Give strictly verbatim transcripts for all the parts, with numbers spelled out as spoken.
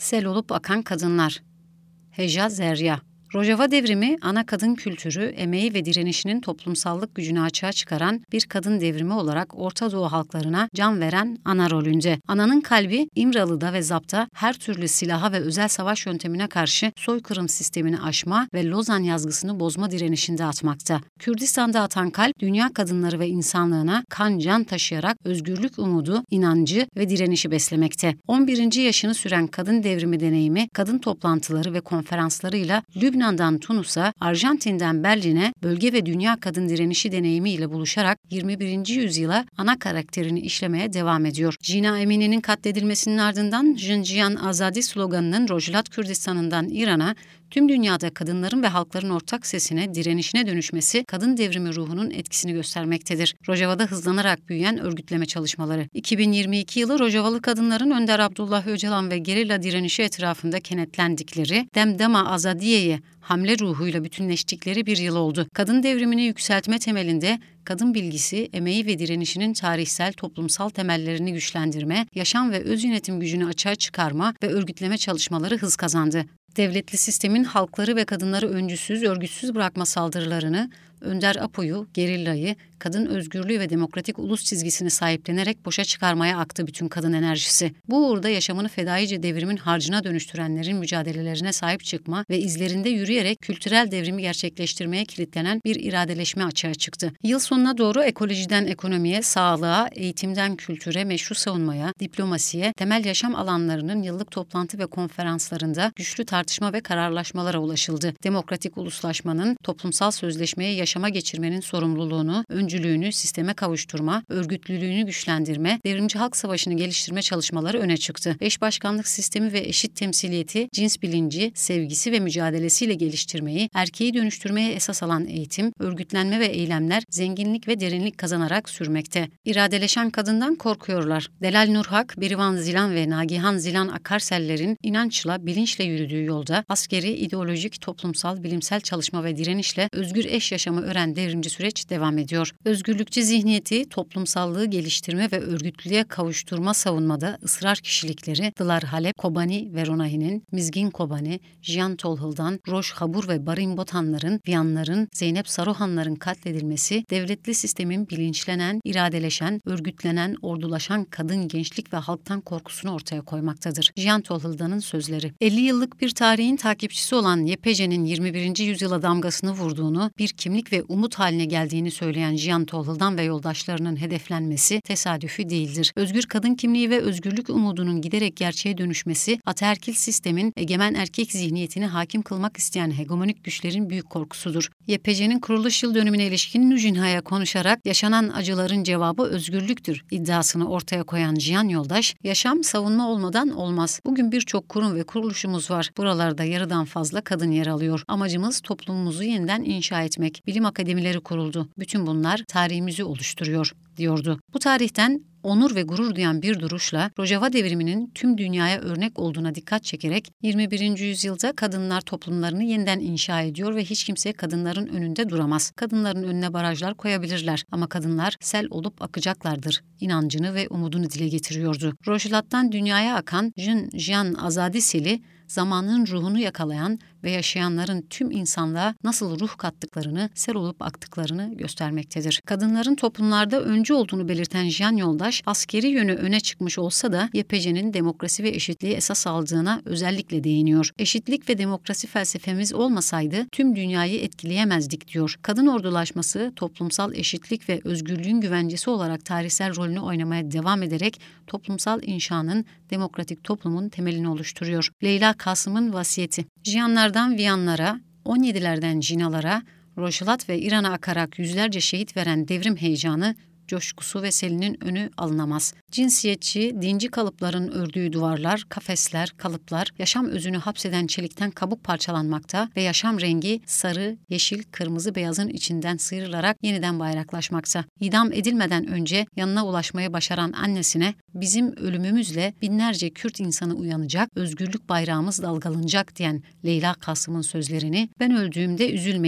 Sel olup akan kadınlar. Heja Zerya. Rojava devrimi, ana kadın kültürü, emeği ve direnişinin toplumsallık gücünü açığa çıkaran bir kadın devrimi olarak Orta Doğu halklarına can veren ana rolünde. Ananın kalbi İmralı'da ve Zap'ta her türlü silaha ve özel savaş yöntemine karşı soykırım sistemini aşma ve Lozan yazgısını bozma direnişinde atmakta. Kürdistan'da atan kalp, dünya kadınları ve insanlığına kan can taşıyarak özgürlük umudu, inancı ve direnişi beslemekte. on birinci yaşını süren kadın devrimi deneyimi, kadın toplantıları ve konferanslarıyla Lübnan Lübnan'dan Tunus'a, Arjantin'den Berlin'e bölge ve dünya kadın direnişi deneyimiyle buluşarak yirmi birinci yüzyıla ana karakterini işlemeye devam ediyor. Jina Emini'nin katledilmesinin ardından Jinjiyan Azadi sloganının Rojlat Kürdistan'ından İran'a, tüm dünyada kadınların ve halkların ortak sesine, direnişine dönüşmesi kadın devrimi ruhunun etkisini göstermektedir. Rojava'da hızlanarak büyüyen örgütleme çalışmaları. iki bin yirmi iki yılı Rojavalı kadınların Önder Abdullah Öcalan ve gerilla direnişi etrafında kenetlendikleri Demdema Azadiye'ye hamle ruhuyla bütünleştikleri bir yıl oldu. Kadın devrimini yükseltme temelinde kadın bilgisi, emeği ve direnişinin tarihsel, toplumsal temellerini güçlendirme, yaşam ve öz yönetim gücünü açığa çıkarma ve örgütleme çalışmaları hız kazandı. Devletli sistemin halkları ve kadınları öncüsüz, örgütsüz bırakma saldırılarını, Önder Apo'yu, gerillayı, kadın özgürlüğü ve demokratik ulus çizgisini sahiplenerek boşa çıkarmaya aktı bütün kadın enerjisi. Bu uğurda yaşamını fedaice devrimin harcına dönüştürenlerin mücadelelerine sahip çıkma ve izlerinde yürüyerek kültürel devrimi gerçekleştirmeye kilitlenen bir iradeleşme açığa çıktı. Yıl sonuna doğru ekolojiden ekonomiye, sağlığa, eğitimden kültüre, meşru savunmaya, diplomasiye, temel yaşam alanlarının yıllık toplantı ve konferanslarında güçlü tartışma ve kararlaşmalara ulaşıldı. Demokratik uluslaşmanın, toplumsal sözleşmeyi yaşama geçirmenin sorumluluğunu, öncülüğünü sisteme kavuşturma, örgütlülüğünü güçlendirme, devrimci halk savaşını geliştirme çalışmaları öne çıktı. Eş başkanlık sistemi ve eşit temsiliyeti, cins bilinci, sevgisi ve mücadelesiyle geliştirmeyi, erkeği dönüştürmeye esas alan eğitim, örgütlenme ve eylemler zenginlik ve derinlik kazanarak sürmekte. İradeleşen kadından korkuyorlar. Delal Nurhak, Berivan Zilan ve Nagihan Zilan Akarseller'in inançla, bilinçle yürüdüğü yolda askeri, ideolojik, toplumsal, bilimsel çalışma ve direnişle özgür eş yaşamı öğren devrimci süreç devam ediyor. Özgürlükçü zihniyeti, toplumsallığı geliştirme ve örgütlülüğe kavuşturma savunmada ısrar kişilikleri Dılar Halep, Kobani ve Ronahi'nin, Mizgin Kobani, Jiyan Tolhıl'dan, Roş Habur ve Barin Botanların, Viyanların, Zeynep Saruhanların katledilmesi, devletli sistemin bilinçlenen, iradeleşen, örgütlenen, ordulaşan kadın, gençlik ve halktan korkusunu ortaya koymaktadır. Jiyan Tolhıl'danın sözleri. elli yıllık bir tarihin takipçisi olan Y P J'nin yirmi birinci yüzyıla damgasını vurduğunu, bir kimlik ve umut haline geldiğini söyleyen Jiyan Tolhıl'dan ve yoldaşlarının hedeflenmesi tesadüfi değildir. Özgür kadın kimliği ve özgürlük umudunun giderek gerçeğe dönüşmesi, ataerkil sistemin egemen erkek zihniyetini hakim kılmak isteyen hegemonik güçlerin büyük korkusudur. Y P J'nin kuruluş yıl dönümüne ilişkin Nujinha'ya konuşarak yaşanan acıların cevabı özgürlüktür iddiasını ortaya koyan Jiyan yoldaş, yaşam savunma olmadan olmaz. Bugün birçok kurum ve kuruluşumuz var. Buralarda yarıdan fazla kadın yer alıyor. Amacımız toplumumuzu yeniden inşa etmek. Bilim akademileri kuruldu. Bütün bunlar tarihimizi oluşturuyor, diyordu. Bu tarihten onur ve gurur duyan bir duruşla Rojava devriminin tüm dünyaya örnek olduğuna dikkat çekerek yirmi birinci yüzyılda kadınlar toplumlarını yeniden inşa ediyor ve hiç kimse kadınların önünde duramaz. Kadınların önüne barajlar koyabilirler ama kadınlar sel olup akacaklardır inancını ve umudunu dile getiriyordu. Rojlat'tan dünyaya akan Jinjiyan Azadi seli, zamanın ruhunu yakalayan ve yaşayanların tüm insanlığa nasıl ruh kattıklarını, sel olup aktıklarını göstermektedir. Kadınların toplumlarda öncü olduğunu belirten Jiyan yoldaş, askeri yönü öne çıkmış olsa da Y P J'nin demokrasi ve eşitliği esas aldığına özellikle değiniyor. Eşitlik ve demokrasi felsefemiz olmasaydı tüm dünyayı etkileyemezdik diyor. Kadın ordulaşması, toplumsal eşitlik ve özgürlüğün güvencesi olarak tarihsel rolünü oynamaya devam ederek toplumsal inşanın, demokratik toplumun temelini oluşturuyor. Leyla Kasım'ın vasiyeti. Jiyanlardan Viyanlara, on yedilerden Jinalara, Rojlat ve İran'a akarak yüzlerce şehit veren devrim heyecanı, coşkusu ve selinin önü alınamaz. Cinsiyetçi, dinci kalıpların ördüğü duvarlar, kafesler, kalıplar, yaşam özünü hapseden çelikten kabuk parçalanmakta ve yaşam rengi sarı, yeşil, kırmızı, beyazın içinden sıyrılarak yeniden bayraklaşmakta. İdam edilmeden önce yanına ulaşmayı başaran annesine, bizim ölümümüzle binlerce Kürt insanı uyanacak, özgürlük bayrağımız dalgalanacak diyen Leyla Kasım'ın sözlerini, ben öldüğümde üzülmeyin,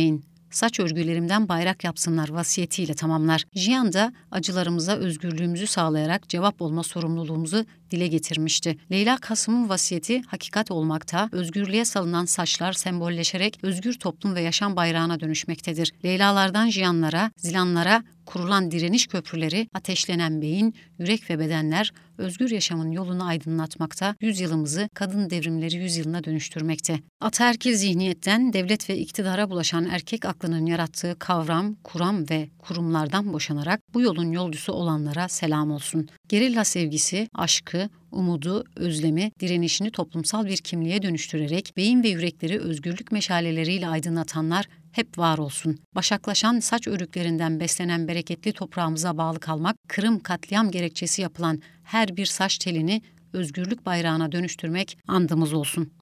saç örgülerimden bayrak yapsınlar vasiyetiyle tamamlar. Jiyan da acılarımıza özgürlüğümüzü sağlayarak cevap olma sorumluluğumuzu dile getirmişti. Leyla Kasım'ın vasiyeti hakikat olmakta, özgürlüğe salınan saçlar sembolleşerek özgür toplum ve yaşam bayrağına dönüşmektedir. Leylalardan Jiyanlara, Zilanlara kurulan direniş köprüleri, ateşlenen beyin, yürek ve bedenler özgür yaşamın yolunu aydınlatmakta, yüzyılımızı kadın devrimleri yüzyılına dönüştürmekte. Ataerkil zihniyetten devlet ve iktidara bulaşan erkek aklının yarattığı kavram, kuram ve kurumlardan boşanarak bu yolun yolcusu olanlara selam olsun. Gerilla sevgisi, aşkı, umudu, özlemi, direnişini toplumsal bir kimliğe dönüştürerek beyin ve yürekleri özgürlük meşaleleriyle aydınlatanlar hep var olsun. Başaklaşan saç örüklerinden beslenen bereketli toprağımıza bağlı kalmak, Kırım katliam gerekçesi yapılan her bir saç telini özgürlük bayrağına dönüştürmek andımız olsun.